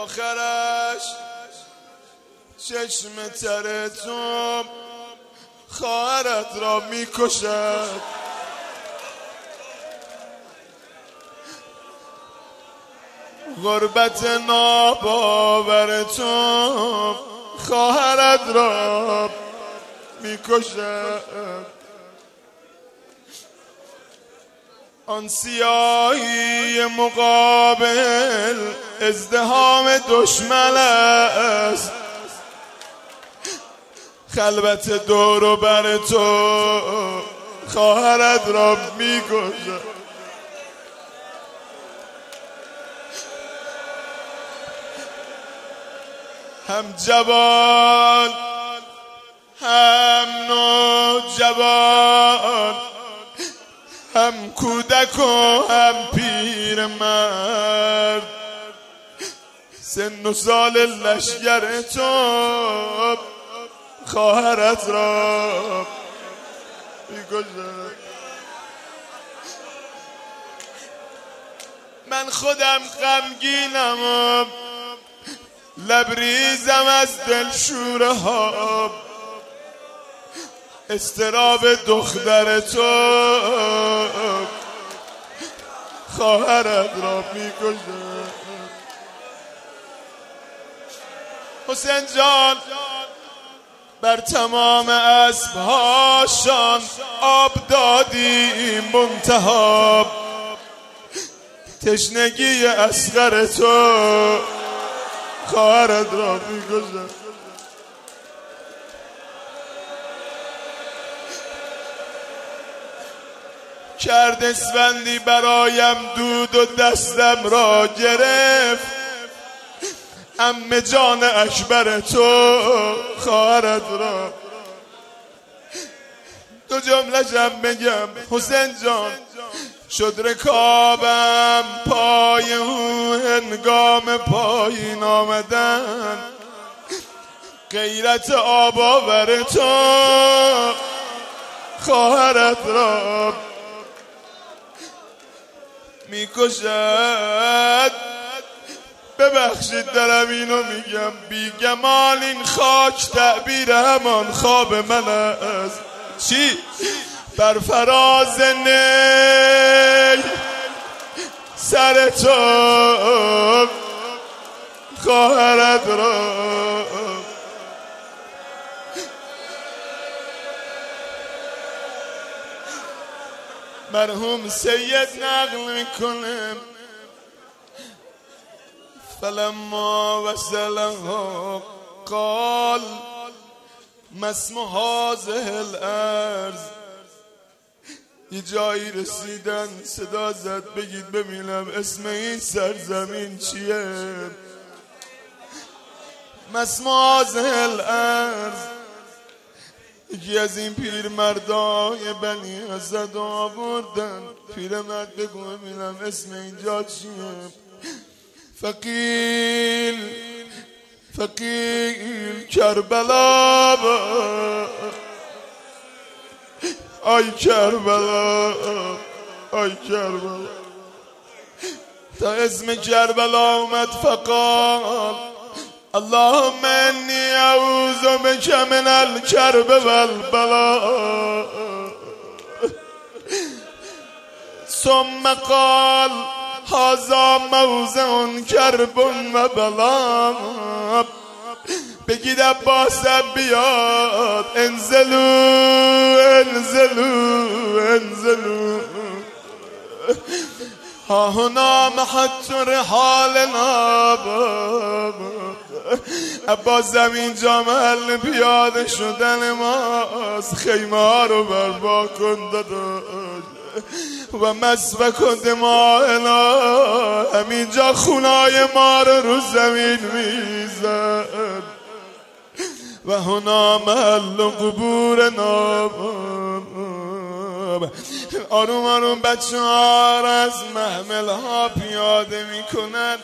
آخرش چشم تر تو خواهرت را میکشد. غربت ناباور تو خواهرت را میکشد. آن سیاهی مقابل ازدحام دشمن است، خلوت دور و بر تو خواهرت را میکشد. هم جوان هم نوجوان، هم کودک و هم پیرمرد، سن و سال لشگر تو خواهرت را می‌کشد. من خودم غمگینم و لبریزم از دلشوره ها، استراب دختر تو خواهرت را می‌کشد. حسین جان بر تمام اسب‌هاشان آب دادی منتها، تشنگی اصغر تو خواهرت را می‌کشد. کرد اسفندی برایم دود و دستم را گرفت، عمه جان اکبر تو خواهرت را. دو جمله‌شم بگم حسین جان، شد رکابم پای او هنگام پایین آمدن، غیرت آب آور تو خواهرت را میکشد. ببخشید دارم اینو میگم، بیگمان این خاک تعبیر همان خواب من است. چی؟ بر فراز نی سر تو خواهرت را مرحوم سید نقل میکنه، فلما وصلها قال ما اسم هذه الارض. یه جایی رسیدن صدا زد بگید ببینم اسم این سرزمین چیه؟ ما اسم هذه الارض. یکی از این پیرمردای بنی اسد آوردن، پیرمرد بگو ببینم اسم اینجا چیه؟ فقیل کربلا. آی کربلا، آی کربلا. تا اسم کربلا اومد فقال اللهم انی اعوذ بک من الکرب والبلاء. ثم قال هذا موضع کرب و بلاء. بگید عباسم بیاد، انزلو انزلو انزلو ها هنا محط رحالنا. عباس زمین جا محل پیاده شدن ماست، خیمه ها رو برپا کن داداش و مسوه کن دماغنا. همینجا خونای ما رو زمین میزن و هنا محل قبورنا. آروم آروم بچه ها را از محمل ها پیاده میکنن.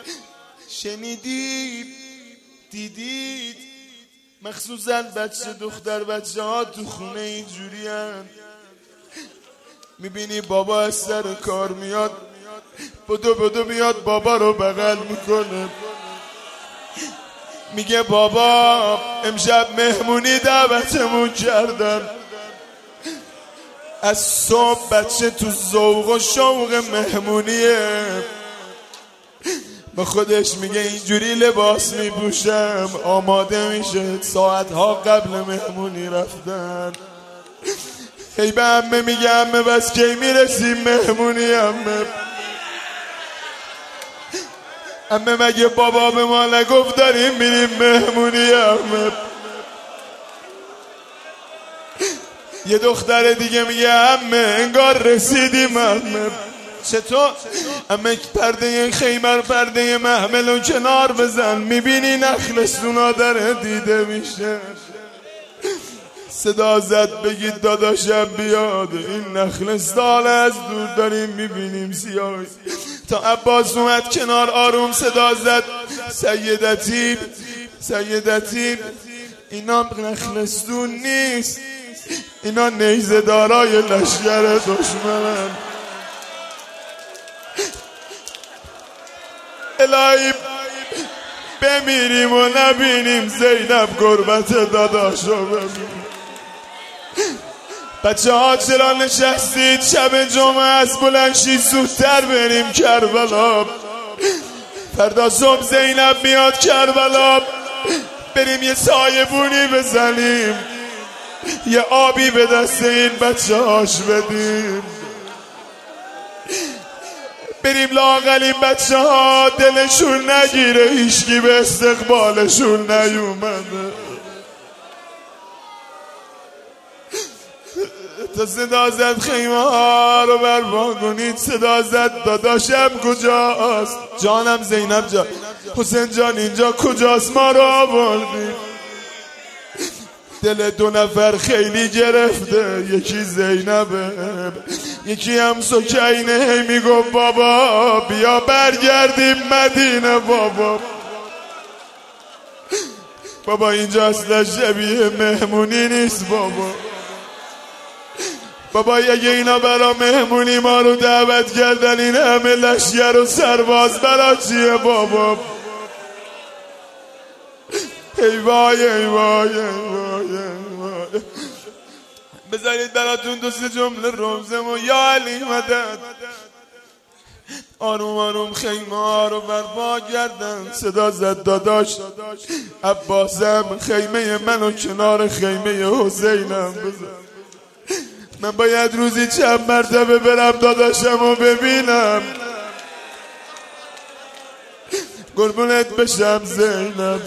شنیدید دیدید مخصوصا بچه دختر بچه ها تو خونه اینجوری هن. میبینی بابا از سر کار میاد، بدو بدو میاد بابا رو بغل میکنه. میگه بابا امشب مهمونی دعوتمون کردن، از صبح بچه تو ذوق و شوق مهمونیه. با خودش میگه اینجوری لباس میپوشم آماده میشه ساعتها قبل مهمونی رفتن. هی به عمه میگه عمه بس کی میرسیم مهمونی؟ عمه مگه بابا به ما نگفت داریم میریم مهمونی؟ یه دختر دیگه میگه عمه انگار رسیدیم. چطور؟ عمه پرده خیمه رو پرده محمل و کنار بزن، میبینی نخلستونا داره دیده میشه. صدا زد بگید داداشم بیاد، این نخلستان از دور داریم میبینیم سیاهی. تا عباس اومد کنار آروم صدا زد سیدتی اینا نخلستون نیست، اینا نیزه دارای لشگر دشمنن. الهی بمیریم و نبینیم زینب گربت داداشو ببینیم. بچه ها چرا نشستید؟ شب جمعه از بلنشید زودتر بریم کربلا. فردا صبح زینب میاد کربلا، بریم یه سایه بونی بزنیم، یه آبی به دست این بچه هاش بدیم، بریم لااقل این بچه ها دلشون نگیره هیچکی به استقبالشون نیومده. تا صدا زد خیمه ها رو برپا کنید، صدا زد داداشم کجاست؟ جانم زینب جان. حسین جان اینجا کجاست؟ ما رو آوردید. دل دو نفر خیلی گرفته، یکی زینبه یکی هم سکینه. میگو بابا بیا برگردیم مدینه. بابا اینجا اصلا شبیه مهمونی نیست. بابا اگه اینا برا مهمونی ما رو دعوت کردن، این همه لشگر و سرباز برا چیه بابا؟ ای وای ای وای ای وای ای وای. بذارید براتون دو سه جمله رمزمو یا علی مدد. آروم آروم خیمه ها رو برپا کردن، صدا زد داداش عباسم خیمه منو کنار خیمه حسینم بزن. من باید روزی چند مرتبه برم داداشمو ببینم. قربونت بشم زینب.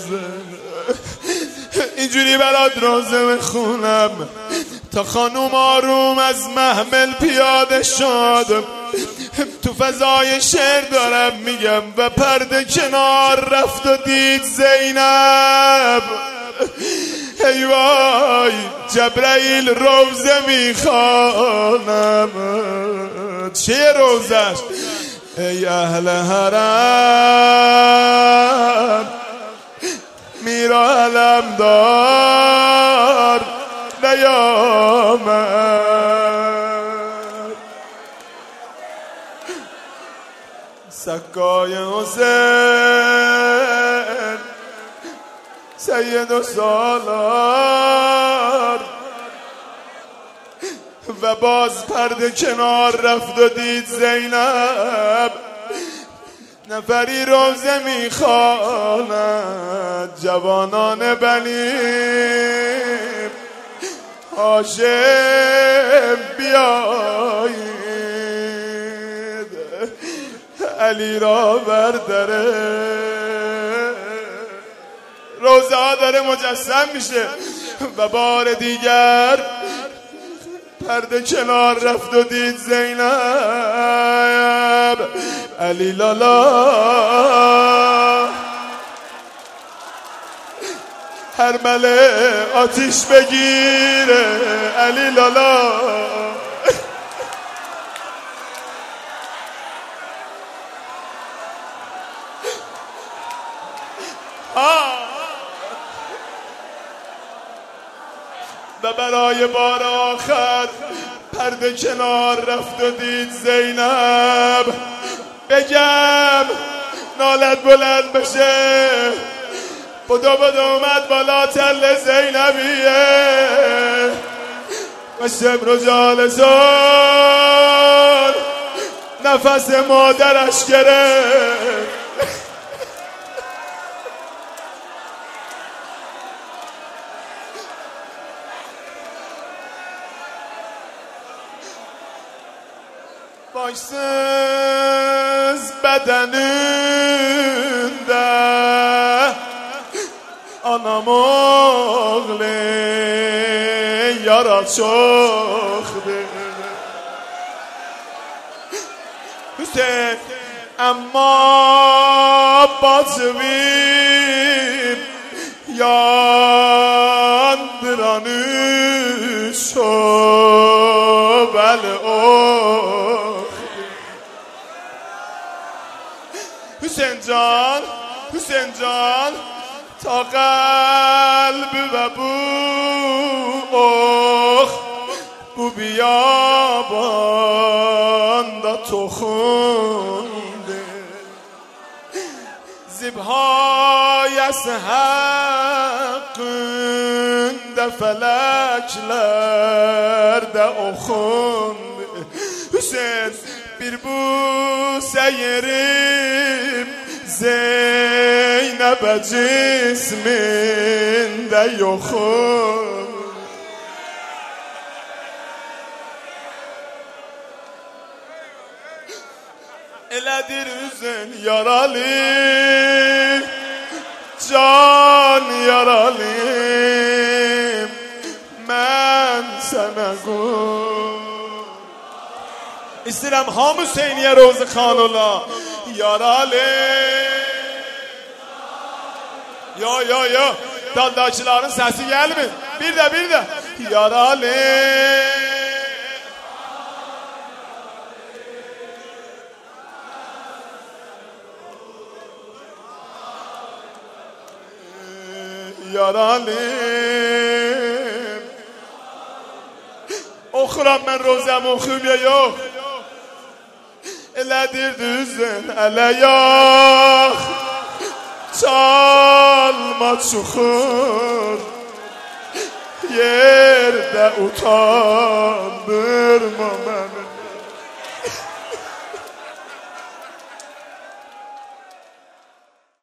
اینجوری برات رازم خونم تا خانوم آروم از محمل پیاده شد. تو فضای شعر دارم میگم و پرده کنار رفت و دید زینب. ای وای جبرائیل روزه میخوانم. چیه روزش؟ ای اهل حرم میرا علم دار نیامد. سکای حسین سید و سالار. و باز پرده کنار رفت و دید زینب. نفری روزه میخواند جوانان بنی هاشم بیایید، علی را برداره. روزه ها داره مجسم میشه و بار دیگر پرده کنار رفت و دید زینب. علی لالا هر مله آتیش بگیره. علی لالا و برای بار آخر پرده کنار رفت و دید زینب. بگم نالت بلند بشه بدو اومد بالا تل زینبیه و شبر و جالسان نفس مادرش گرفت. Başsız bedeninde anam oğlu yara çokdur Hüseyin ama bacım yandıran şöbel o Hüseyin can ta kalbi ve bu bu biyabanda toxundu zibhayesi hakkında feleklerde okundu Hüseyin bir bu seyirim Zeynep'e cisminde yokum Eledir üzün yaralı Can yaralıyım Ben sana qul İstəyirəm hamı Hüseyniyə Rozi Xanola yaralı Yo Daldakıların səsi gəlmir Bir də yaralı Yaralı Oxuram mən Rozəm oxuyum ya yox Elədir düzün ələ yox Çalma çuxur Yerdə utandırma məni